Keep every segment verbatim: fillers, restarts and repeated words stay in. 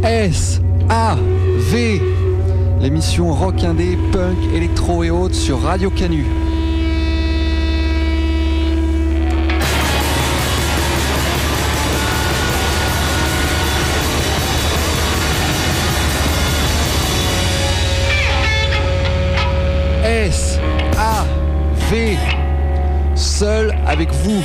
S A V, l'émission rock indé, punk, électro et autres sur Radio Canu. S A V, seul avec vous.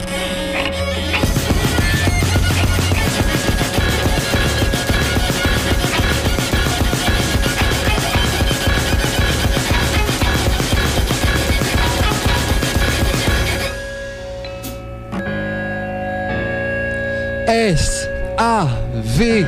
S A V.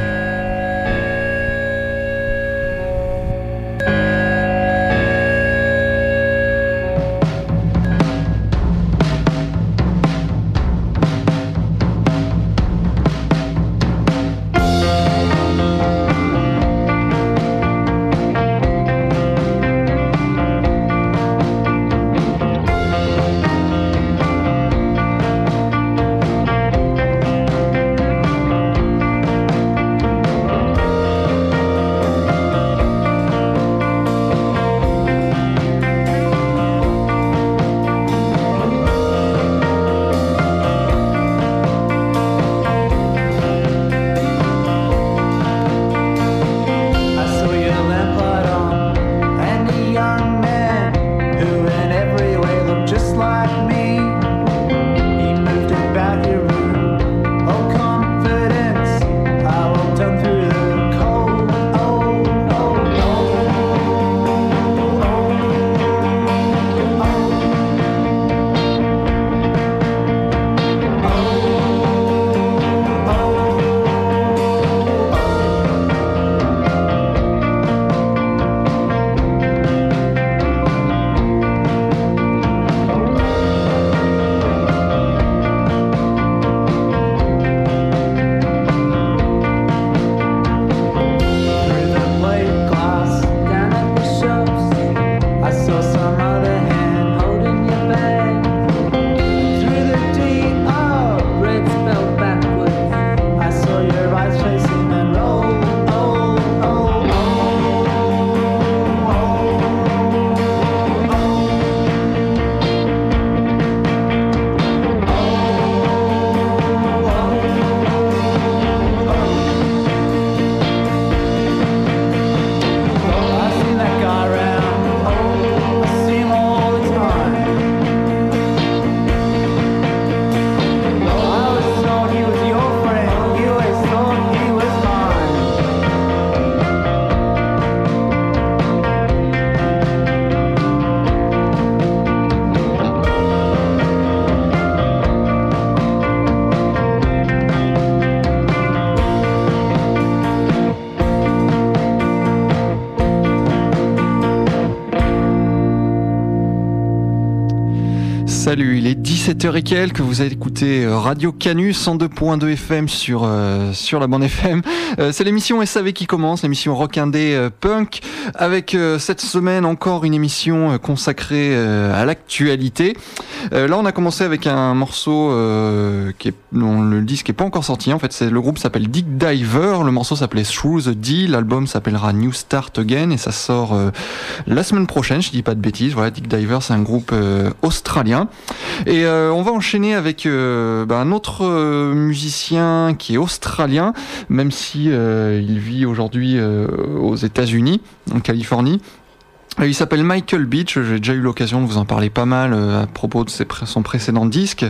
Salut, il est dix-sept heures et quelques, vous avez écouté Radio Canu cent deux point deux F M sur, euh, sur la bande F M. Euh, c'est l'émission S A V qui commence, l'émission rock indé euh, punk, avec euh, cette semaine encore une émission euh, consacrée euh, à l'actualité. Euh, là on a commencé avec un morceau euh, qui est, dont le disque n'est pas encore sorti, en fait c'est, le groupe s'appelle Dig Diver, le morceau s'appelait Through the D, l'album s'appellera New Start Again et ça sort euh, la semaine prochaine, je dis pas de bêtises. Voilà, Dig Diver c'est un groupe euh, australien. Et euh, on va enchaîner avec euh, bah, un autre euh, musicien qui est australien, même si euh, il vit aujourd'hui euh, aux États-Unis, en Californie. Il s'appelle Michael Beach, j'ai déjà eu l'occasion de vous en parler pas mal euh, à propos de ses, son précédent disque.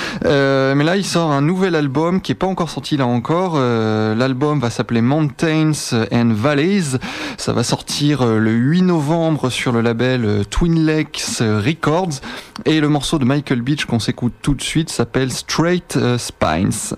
Euh, mais là, il sort un nouvel album qui est pas encore sorti là encore. Euh, l'album va s'appeler Mountains and Valleys. Ça va sortir euh, le huit novembre sur le label euh, Twin Lakes Records. Et le morceau de Michael Beach qu'on s'écoute tout de suite s'appelle Straight euh, Spines.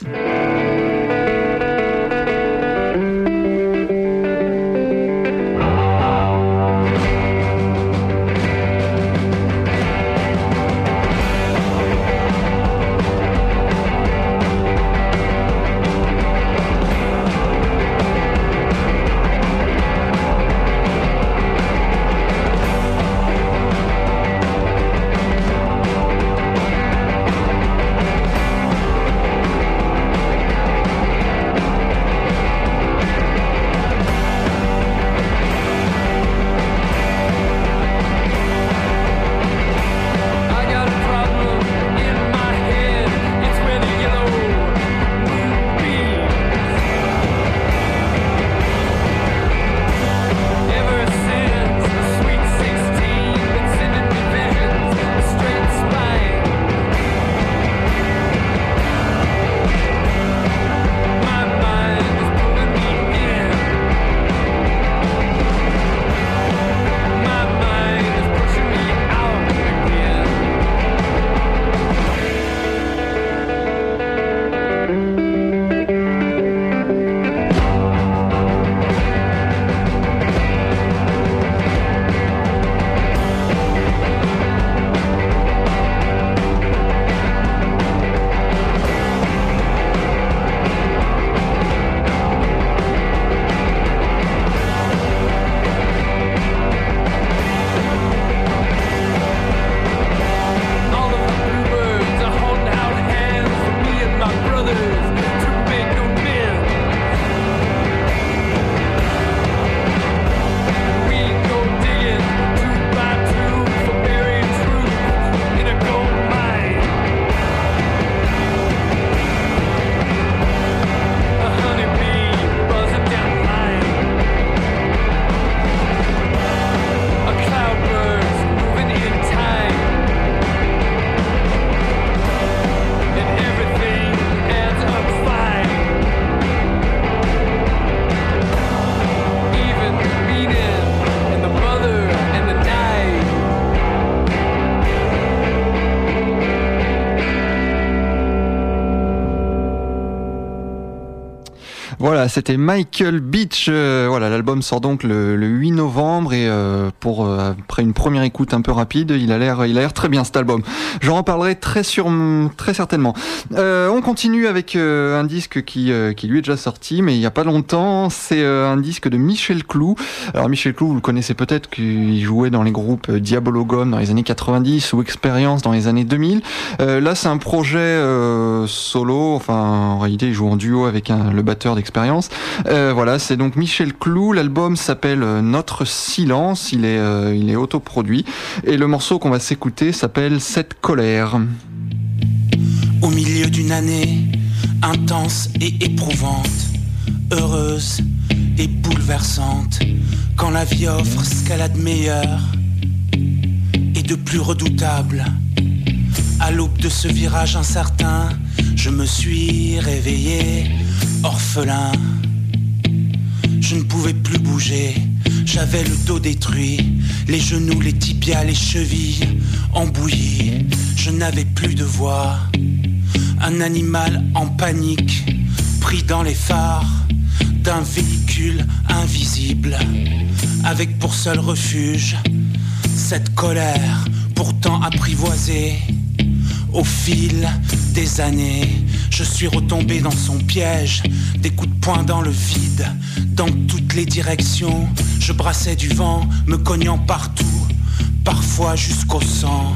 Voilà, c'était Michael Beach. Euh, voilà, l'album sort donc le, le huit novembre et euh, pour euh, après une première écoute un peu rapide, il a l'air, il a l'air très bien cet album. J'en reparlerai très sur, très certainement. Euh, on continue avec euh, un disque qui, euh, qui lui est déjà sorti, mais il y a pas longtemps. C'est euh, un disque de Michel Clou. Alors Michel Clou, vous le connaissez peut-être, qu'il jouait dans les groupes Diabologum dans les années quatre-vingt-dix ou Expérience dans les années deux mille. Euh, là, c'est un projet euh, solo. Enfin, en réalité, il joue en duo avec un, le batteur d'Expérience. Euh, voilà, c'est donc Michel Clou. L'album s'appelle Notre Silence. Il est, euh, il est autoproduit. Et le morceau qu'on va s'écouter s'appelle Cette colère. Au milieu d'une année intense et éprouvante, heureuse et bouleversante, quand la vie offre ce qu'elle a de meilleur et de plus redoutable. À l'aube de ce virage incertain, je me suis réveillé, orphelin. Je ne pouvais plus bouger, j'avais le dos détruit, les genoux, les tibias, les chevilles embouillis. Je n'avais plus de voix, un animal en panique, pris dans les phares d'un véhicule invisible, avec pour seul refuge cette colère pourtant apprivoisée. Au fil des années, je suis retombé dans son piège, des coups de poing dans le vide, dans toutes les directions. Je brassais du vent, me cognant partout, parfois jusqu'au sang.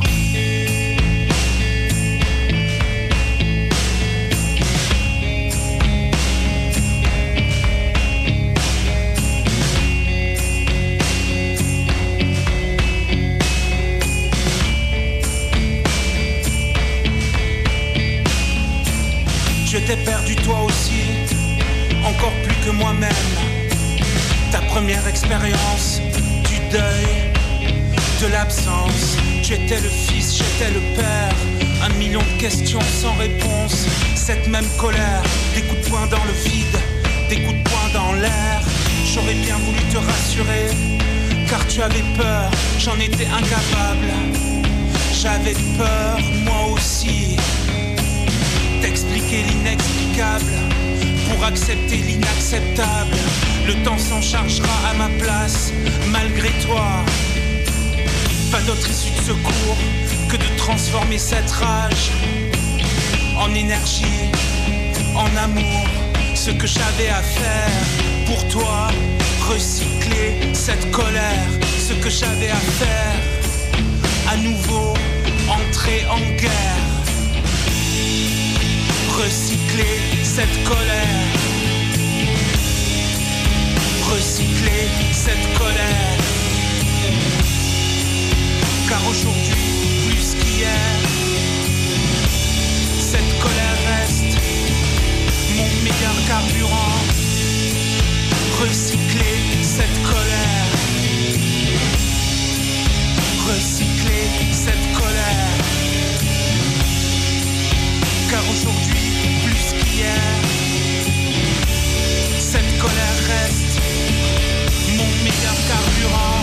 Je t'ai perdu toi aussi, encore plus que moi-même. Ta première expérience du deuil, de l'absence. Tu étais le fils, j'étais le père. Un million de questions sans réponse. Cette même colère, des coups de poing dans le vide, des coups de poing dans l'air. J'aurais bien voulu te rassurer, car tu avais peur, j'en étais incapable. J'avais peur, moi aussi, d'expliquer l'inexplicable pour accepter l'inacceptable. Le temps s'en chargera à ma place, malgré toi. Pas d'autre issue de secours que de transformer cette rage en énergie, en amour. Ce que j'avais à faire pour toi, recycler cette colère. Ce que j'avais à faire, à nouveau entrer en guerre. Recycler cette colère, recycler cette colère. Car aujourd'hui, plus qu'hier, cette colère reste mon meilleur carburant. Recycler cette colère, recycler cette colère. Car aujourd'hui, plus qu'hier, cette colère reste mon meilleur carburant.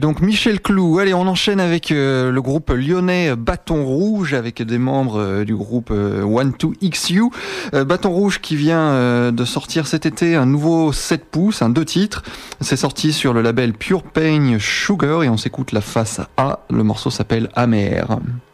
donc Michel Clou. Allez, on enchaîne avec euh, le groupe lyonnais Bâton Rouge, avec des membres euh, du groupe euh, one two X U. Euh, Bâton Rouge qui vient euh, de sortir cet été un nouveau sept pouces, un deux titres. C'est sorti sur le label Pure Pain Sugar et on s'écoute la face A. Le morceau s'appelle Amer.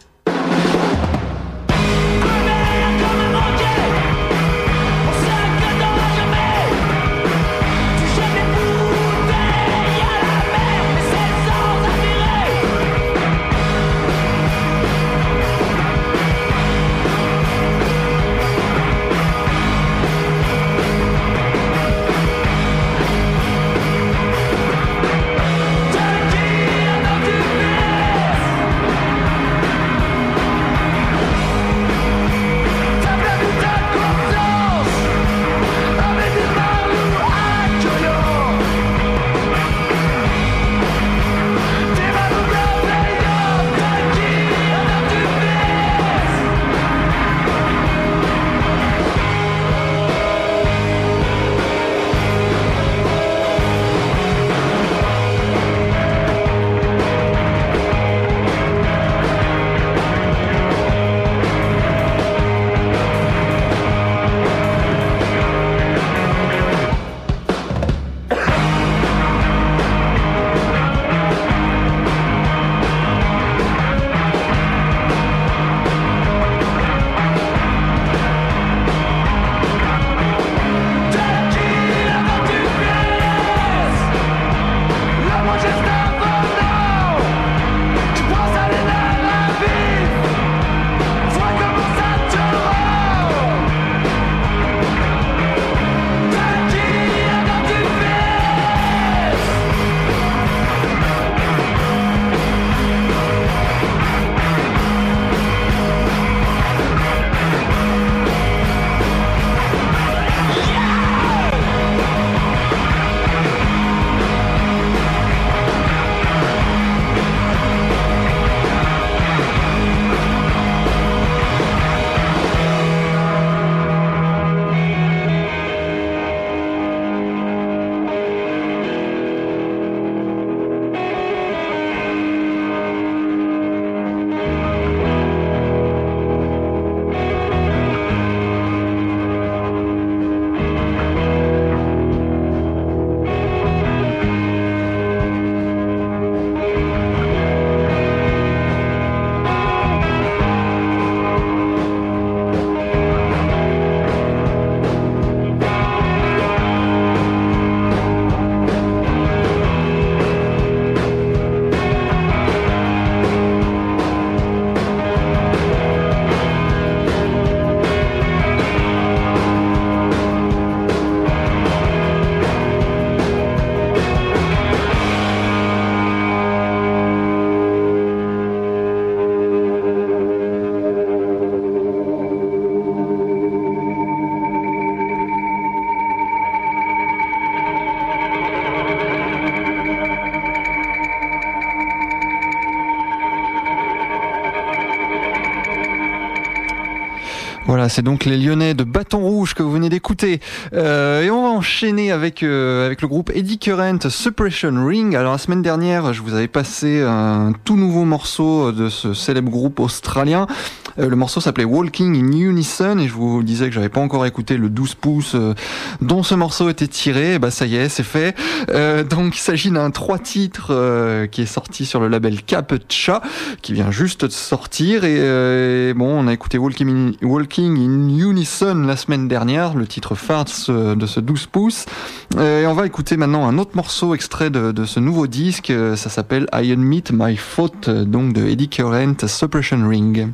Voilà, c'est donc les Lyonnais de Bâton Rouge que vous venez d'écouter. Euh, et on va enchaîner avec euh, avec le groupe Eddie Current, Suppression Ring. Alors la semaine dernière, je vous avais passé un tout nouveau morceau de ce célèbre groupe australien. Euh, le morceau s'appelait Walking in Unison et je vous disais que j'avais pas encore écouté le douze pouces euh, dont ce morceau était tiré. Et bah ça y est, c'est fait. Euh, donc il s'agit d'un trois titres euh, qui est sorti sur le label Captcha, qui vient juste de sortir. Et, euh, et bon, on a écouté Walking in, Walking in Unison la semaine dernière, le titre phare de ce, de ce douze pouces. Euh, et on va écouter maintenant un autre morceau extrait de, de ce nouveau disque. Ça s'appelle I Admit My Fault, donc de Eddie Current, Suppression Ring.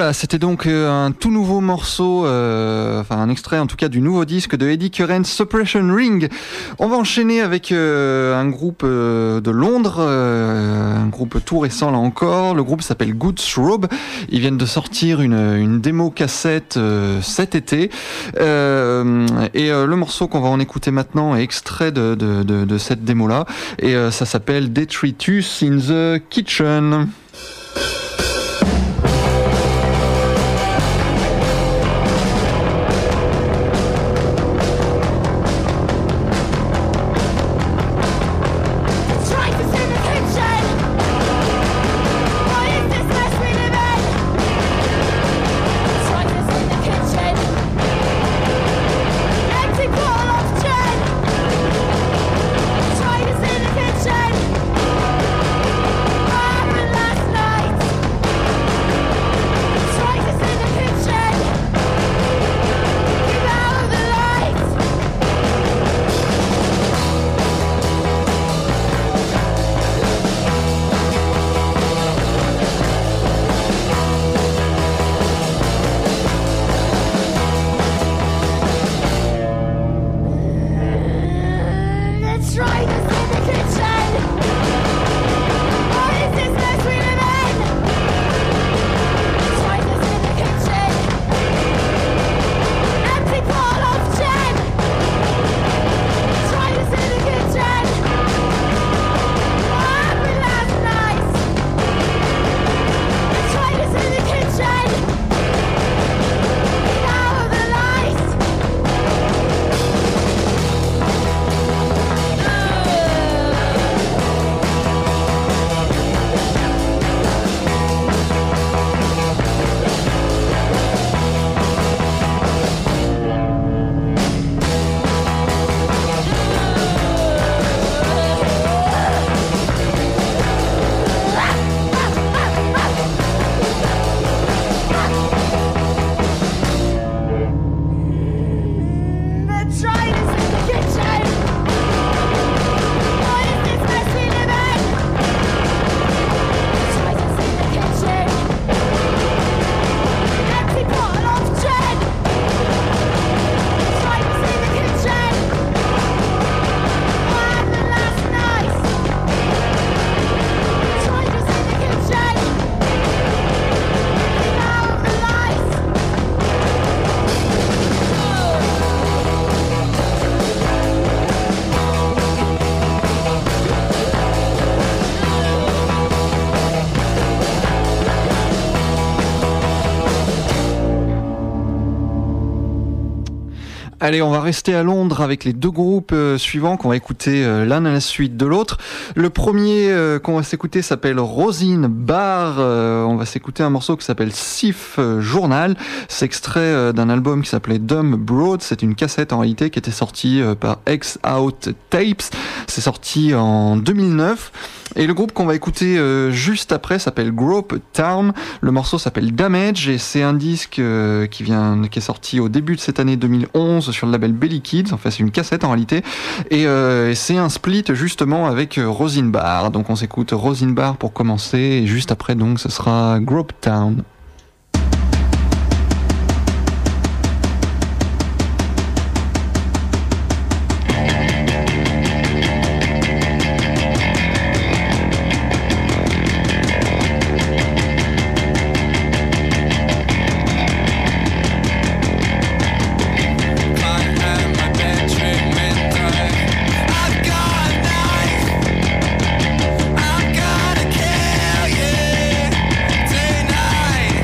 Voilà, c'était donc un tout nouveau morceau, euh, enfin un extrait en tout cas du nouveau disque de Eddie Curran, Suppression Ring. On va enchaîner avec euh, un groupe euh, de Londres, euh, un groupe tout récent là encore. Le groupe s'appelle Good Throb. Ils viennent de sortir une, une démo cassette euh, cet été. Euh, et euh, le morceau qu'on va en écouter maintenant est extrait de, de, de, de cette démo-là. Et euh, ça s'appelle Detritus in the Kitchen. Allez, on va rester à Londres avec les deux groupes euh, suivants qu'on va écouter euh, l'un à la suite de l'autre. Le premier euh, qu'on va s'écouter s'appelle Rosine Barr. Euh, on va s'écouter un morceau qui s'appelle Sif Journal. C'est extrait euh, d'un album qui s'appelait Dumb Broad. C'est une cassette en réalité qui était sortie euh, par X Out Tapes. C'est sorti en deux mille neuf. Et le groupe qu'on va écouter euh, juste après s'appelle Grope Town. Le morceau s'appelle Damage et c'est un disque euh, qui vient, qui est sorti au début de cette année deux mille onze sur le label Belly Kids. Enfin, c'est une cassette en réalité. Et, euh, et c'est un split justement avec euh, Rosine Barr. Donc on s'écoute Rosine Barr pour commencer et juste après donc ce sera Grope Town. Tonight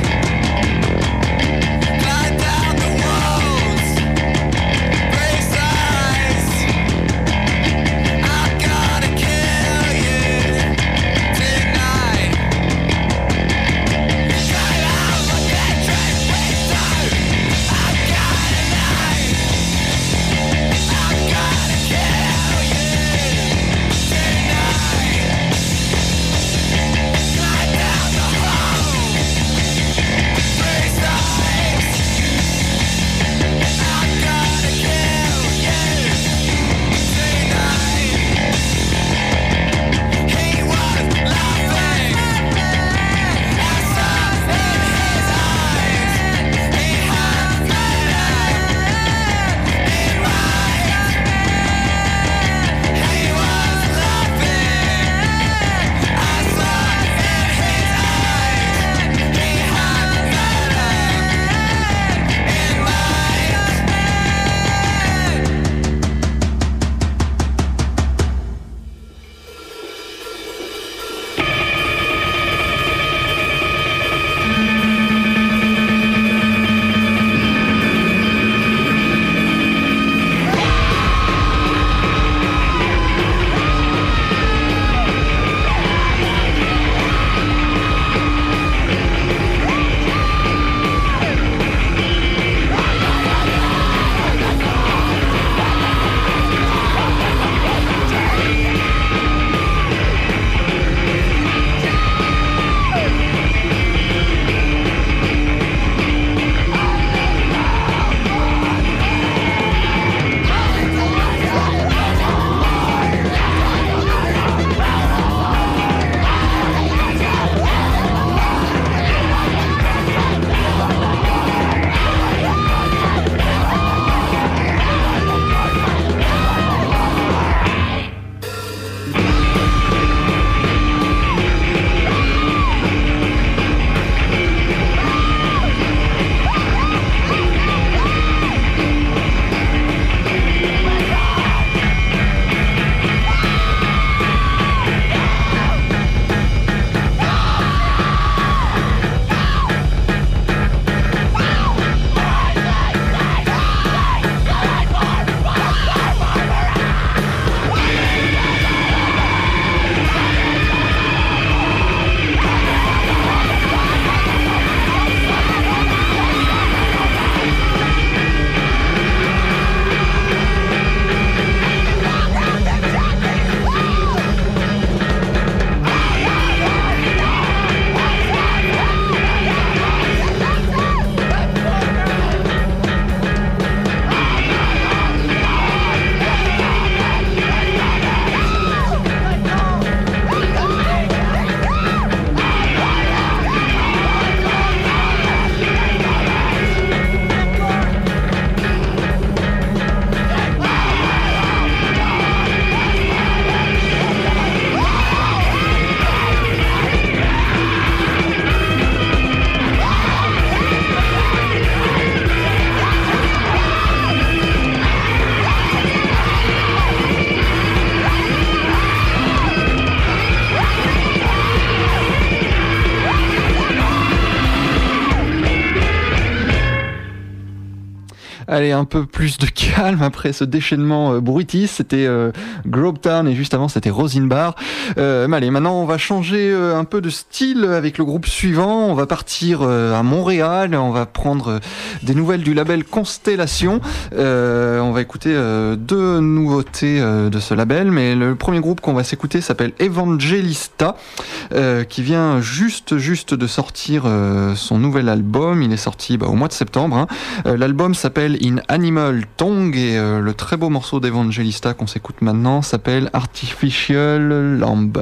Allez, un peu plus de calme après ce déchaînement euh, bruitis. C'était euh, Gropetown et juste avant c'était Rosinbar. Euh, mais allez, maintenant on va changer euh, un peu de style avec le groupe suivant. On va partir euh, à Montréal. On va prendre euh, des nouvelles du label Constellation. Euh, on va écouter euh, deux nouveautés euh, de ce label. Mais le premier groupe qu'on va s'écouter s'appelle Evangelista, euh, qui vient juste juste de sortir euh, son nouvel album. Il est sorti bah, au mois de septembre. Hein. Euh, l'album s'appelle In Animal Tongue et euh, le très beau morceau d'Evangelista qu'on s'écoute maintenant s'appelle Artificial Lamb.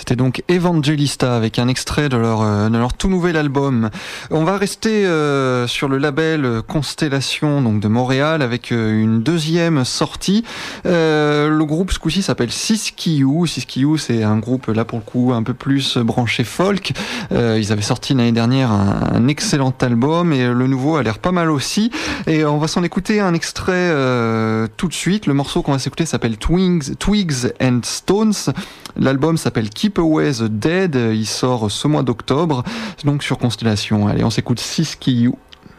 C'était donc Evangelista avec un extrait de leur, de leur tout nouvel album. On va rester euh, sur le label Constellation donc de Montréal avec euh, une deuxième sortie. Euh, le groupe ce coup-ci s'appelle Siskiyou. Siskiyou, c'est un groupe là pour le coup un peu plus branché folk. Euh, ils avaient sorti l'année dernière un, un excellent album et le nouveau a l'air pas mal aussi. Et on va s'en écouter un extrait euh, tout de suite. Le morceau qu'on va s'écouter s'appelle Twigs, Twigs and Stones. L'album s'appelle Keep Away the Dead. Il sort ce mois d'octobre, donc sur Constellation. Allez, on s'écoute Siskiyou.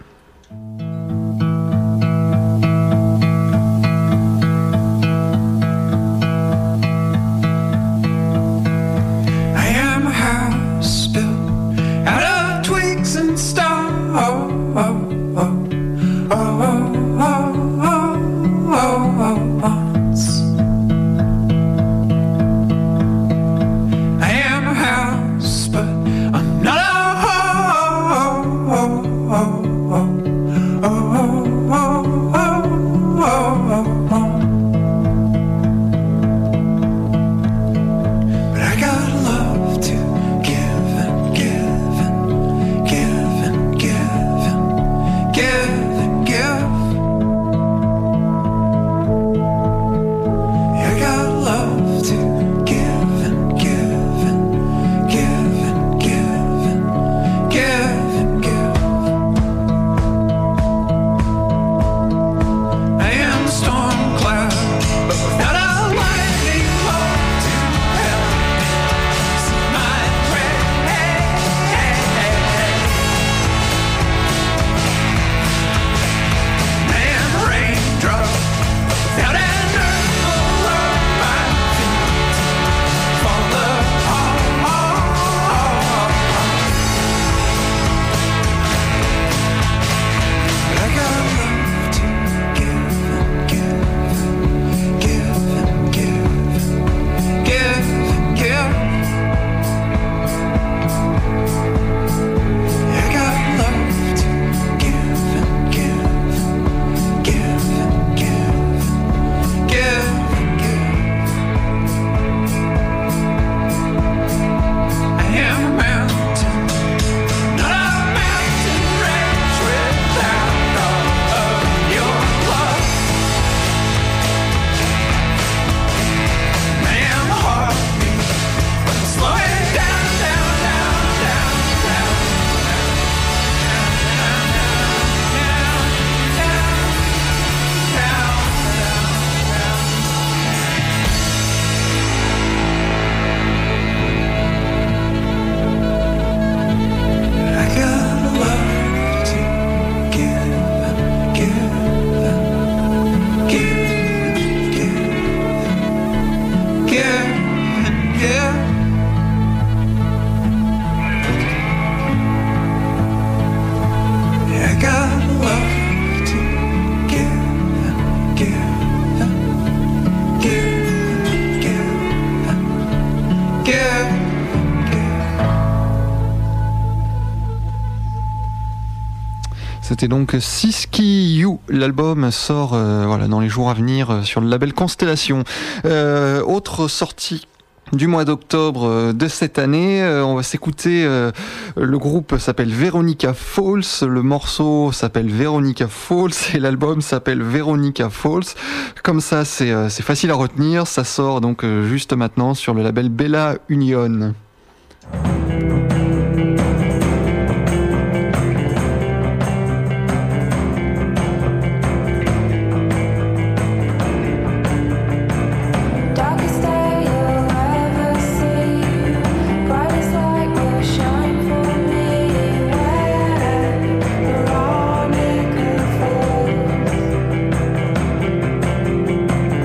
C'était donc Siskiyou. L'album sort euh, voilà, dans les jours à venir euh, sur le label Constellation. Euh, autre sortie du mois d'octobre euh, de cette année, euh, on va s'écouter, euh, le groupe s'appelle Veronica Falls, le morceau s'appelle Veronica Falls et l'album s'appelle Veronica Falls. Comme ça, c'est, euh, c'est facile à retenir, ça sort donc euh, juste maintenant sur le label Bella Union.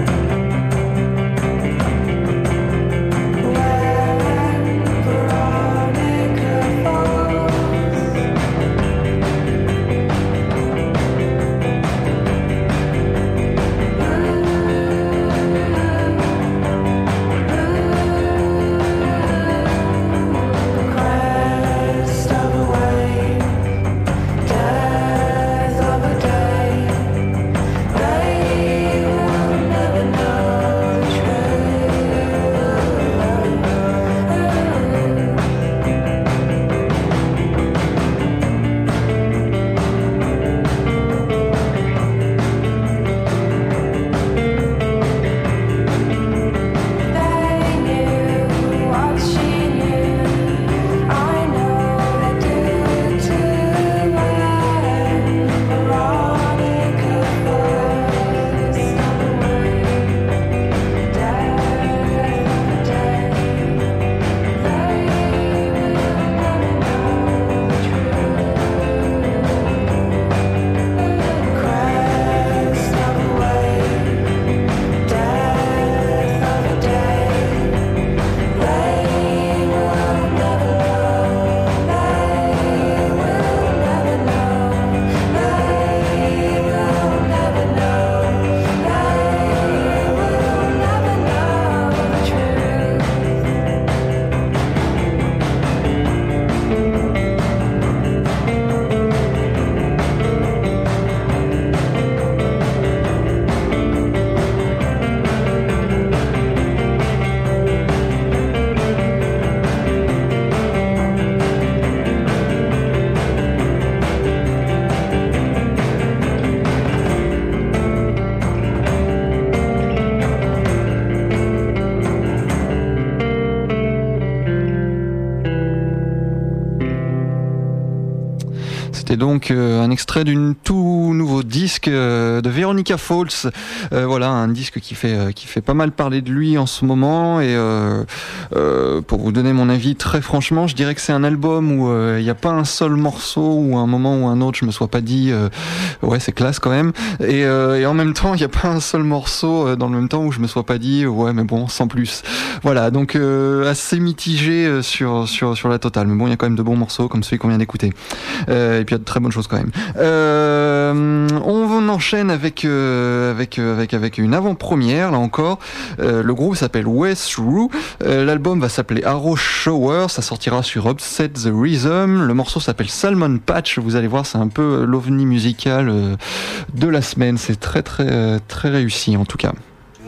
Where C'était donc euh, un extrait d'un tout nouveau disque euh, de Veronica Falls. Euh, voilà, un disque qui fait euh, qui fait pas mal parler de lui en ce moment. Et euh, euh, pour vous donner mon avis, très franchement, je dirais que c'est un album où il euh, n'y a pas un seul morceau ou un moment ou un autre je me sois pas dit euh, ouais c'est classe quand même. Et, euh, et en même temps, il n'y a pas un seul morceau euh, dans le même temps où je me sois pas dit ouais mais bon sans plus. Voilà, donc euh, assez mitigé euh, sur sur sur la totale. Mais bon, il y a quand même de bons morceaux comme celui qu'on vient d'écouter. Euh, et puis il y a de très bonnes choses quand même. Euh, on enchaîne avec euh, avec avec avec une avant-première là encore. Euh, le groupe s'appelle West Rue. Euh, l'album va s'appeler Arrow Shower. Ça sortira sur Upset the Rhythm. Le morceau s'appelle Salmon Patch. Vous allez voir, c'est un peu l'ovni musical euh, de la semaine. C'est très très très réussi en tout cas.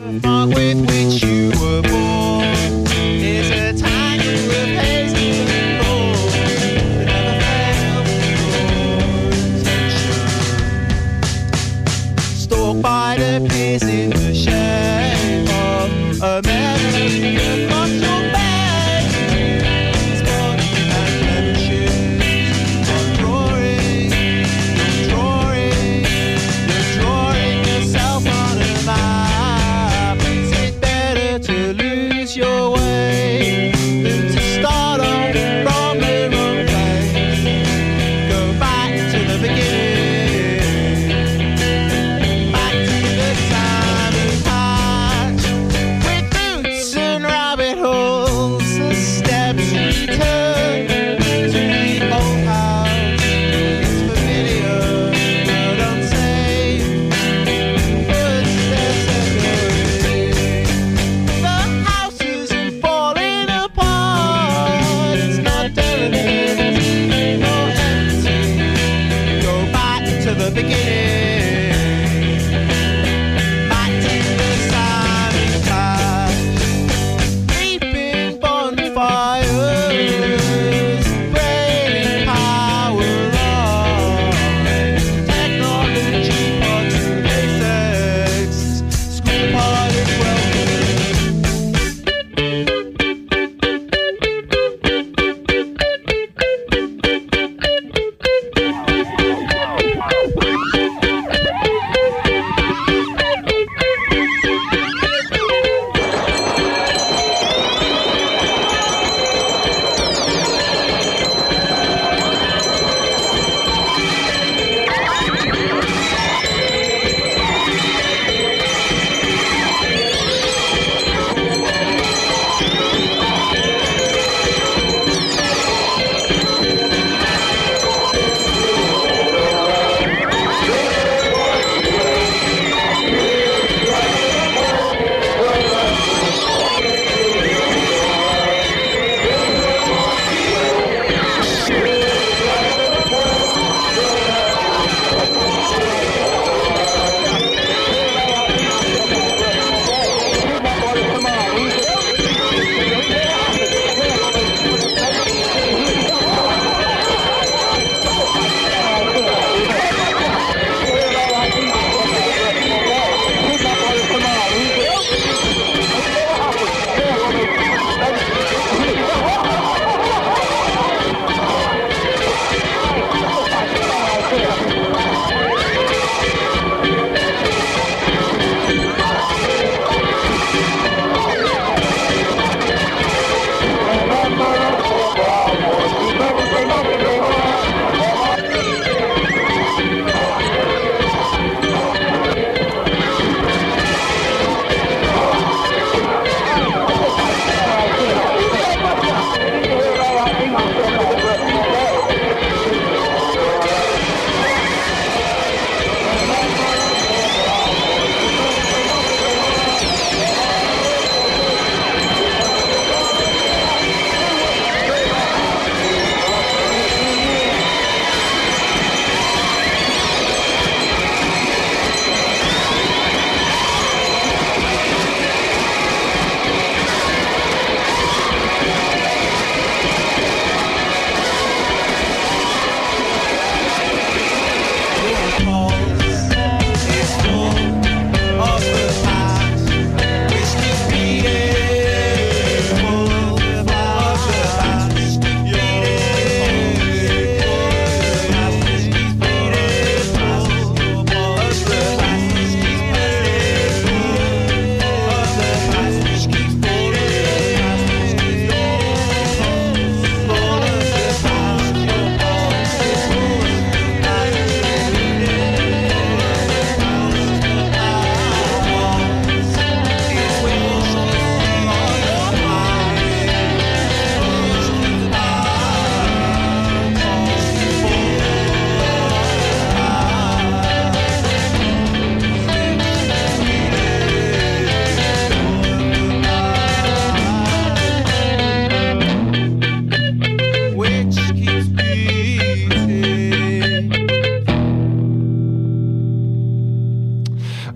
By the piece in the shape of a man across your back. His body has blemishes. You're drawing, you're drawing, you're drawing yourself on a map. Is it better to lose your way than to start off from the wrong place? Go back to the beginning.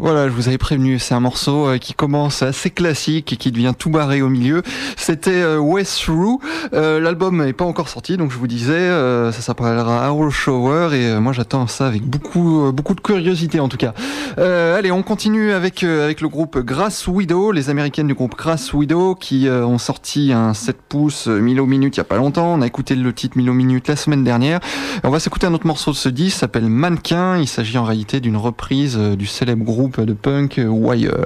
Voilà, je vous avais prévenu, c'est un morceau euh, qui commence assez classique et qui devient tout barré au milieu. C'était euh, Way Through, euh, l'album n'est pas encore sorti, donc je vous disais, euh, ça s'appellera Arrow Shower et euh, moi j'attends ça avec beaucoup euh, beaucoup de curiosité en tout cas. Euh, allez, on continue avec euh, avec le groupe Grass Widow, les américaines du groupe Grass Widow qui euh, ont sorti un sept pouces euh, Milo Minute il y a pas longtemps. On a écouté le titre Milo Minute la semaine dernière. On va s'écouter un autre morceau de ce disque, s'appelle Mannequin. Il s'agit en réalité d'une reprise euh, du célèbre groupe de punk Wire.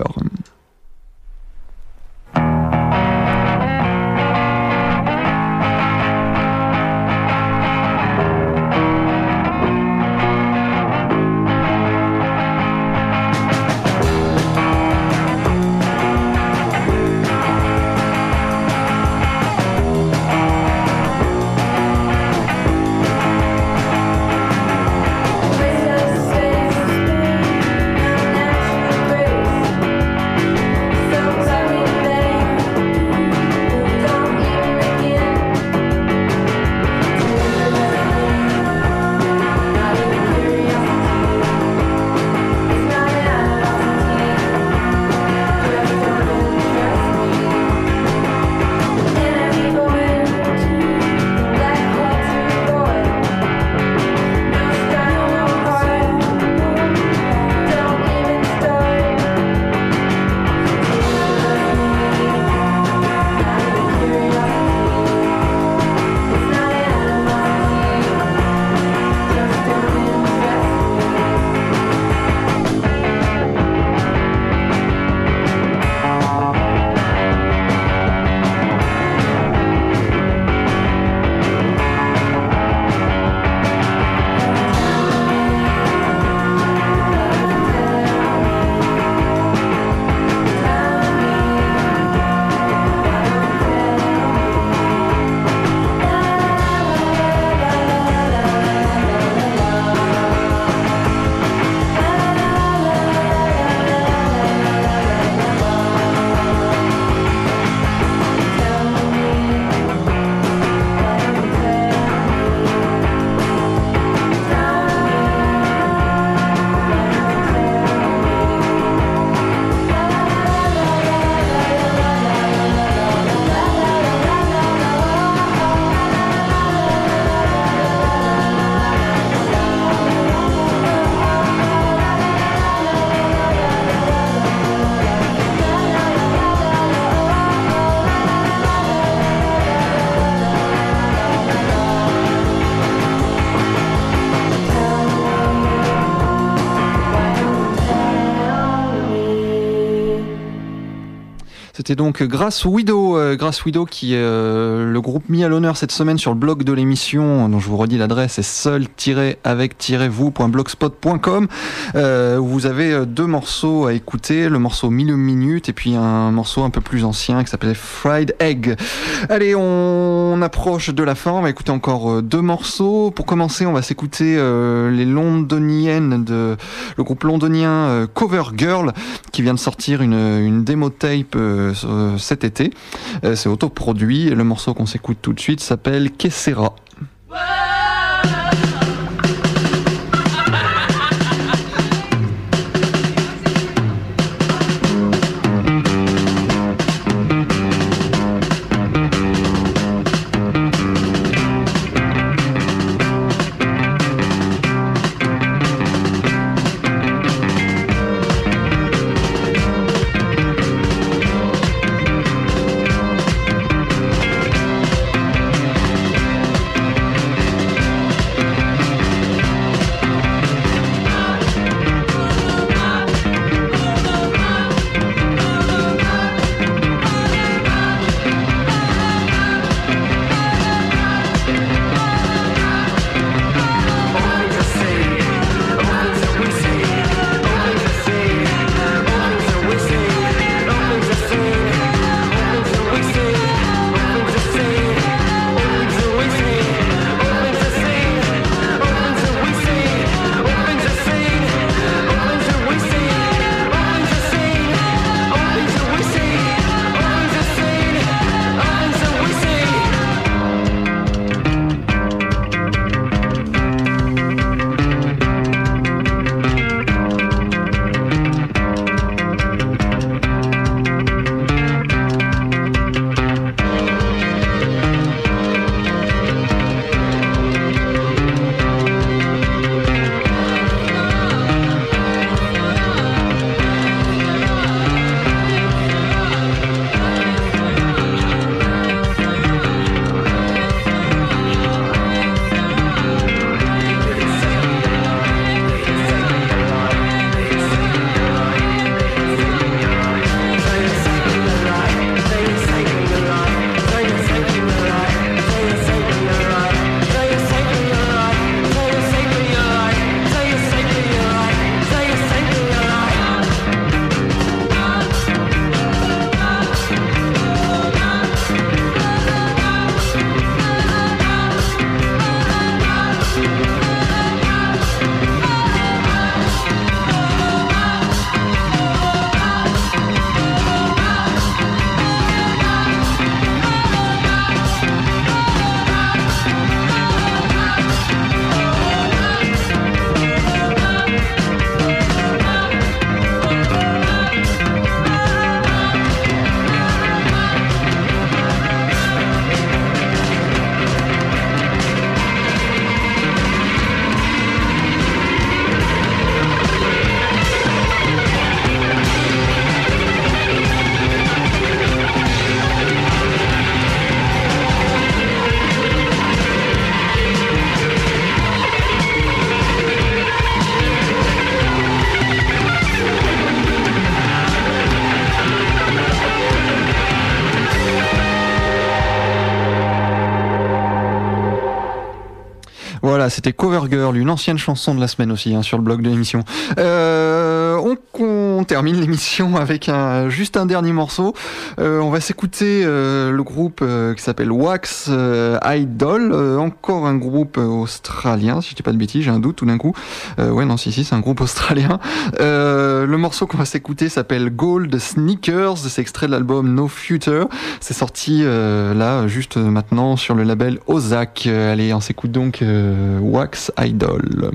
C'était donc Grass Widow, euh, Grass Widow qui est euh, le groupe mis à l'honneur cette semaine sur le blog de l'émission, dont je vous redis l'adresse, c'est seul-avec-vous point blogspot point com. Euh, vous avez deux morceaux à écouter, le morceau Mille minutes et puis un morceau un peu plus ancien qui s'appelait Fried Egg. Allez, on approche de la fin, on va écouter encore deux morceaux. Pour commencer, on va s'écouter euh, les londoniennes de le groupe londonien euh, Cover Girl qui vient de sortir une, une démo tape euh, cet été. Euh, c'est autoproduit. Le morceau qu'on s'écoute tout de suite s'appelle Que Sera. Voilà, c'était Cover Girl, une ancienne chanson de la semaine aussi, hein, sur le blog de l'émission. Euh, on, on termine l'émission avec un, juste un dernier morceau. Euh, on va s'écouter euh, le groupe euh, qui s'appelle Wax euh, Idol, euh, encore un groupe australien, si je dis pas de bêtises, j'ai un doute tout d'un coup. Euh, ouais, non, si, si, c'est un groupe australien. Euh, le morceau qu'on va s'écouter s'appelle Gold Sneakers, c'est extrait de l'album No Future. C'est sorti euh, là, juste maintenant, sur le label Ozak. Euh, allez, on s'écoute donc euh, Wax Idol.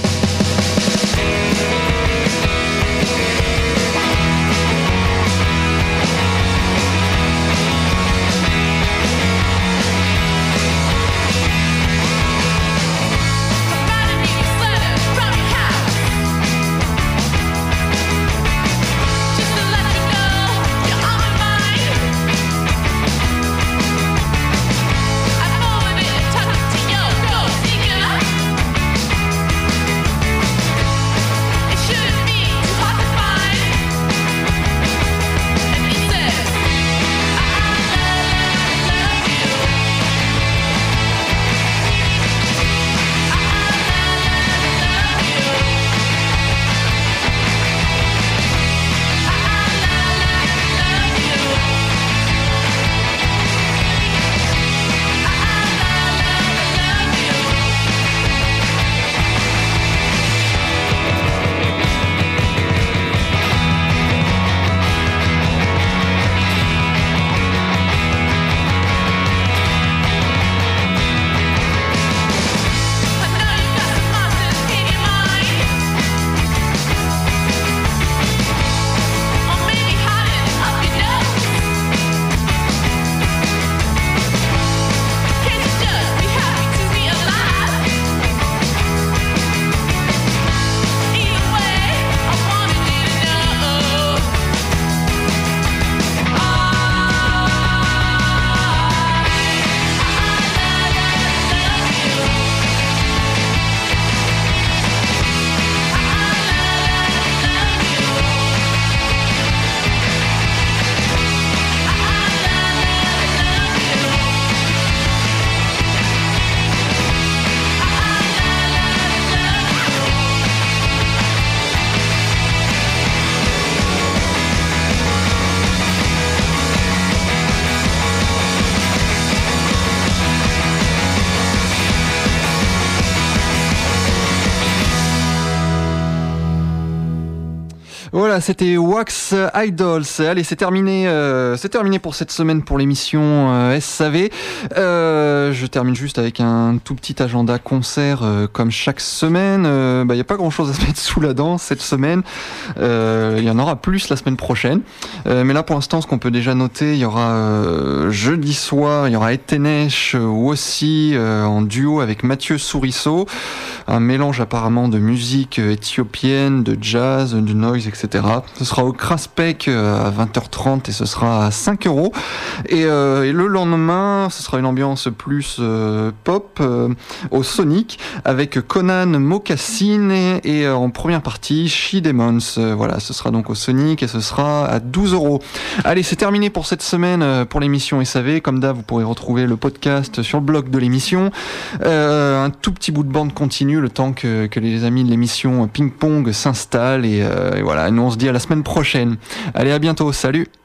Voilà, c'était Wax Idols. Allez, c'est terminé, euh, c'est terminé pour cette semaine pour l'émission euh, S A V. Euh, je termine juste avec un tout petit agenda concert euh, comme chaque semaine. Il euh, bah, y a pas grand-chose à se mettre sous la dent cette semaine. Il euh, y en aura plus la semaine prochaine. Euh, mais là, pour l'instant, ce qu'on peut déjà noter, il y aura euh, jeudi soir, il y aura Etenesh euh, aussi euh, en duo avec Mathieu Souriceau. Un mélange apparemment de musique éthiopienne, de jazz, de noise, et cetera. Ce sera au Kraspek à vingt heures trente et ce sera à cinq euros. Et, euh, et le lendemain, ce sera une ambiance plus euh, pop euh, au Sonic avec Conan Mocassin et, et euh, en première partie She Demons. Euh, voilà, ce sera donc au Sonic et ce sera à douze euros. Allez, c'est terminé pour cette semaine euh, pour l'émission S A V. Comme d'hab, vous pourrez retrouver le podcast sur le blog de l'émission. Euh, un tout petit bout de bande continue le temps que, que les amis de l'émission Ping Pong s'installent et, euh, et voilà, nous on se dit à la semaine prochaine. Allez, à bientôt, salut.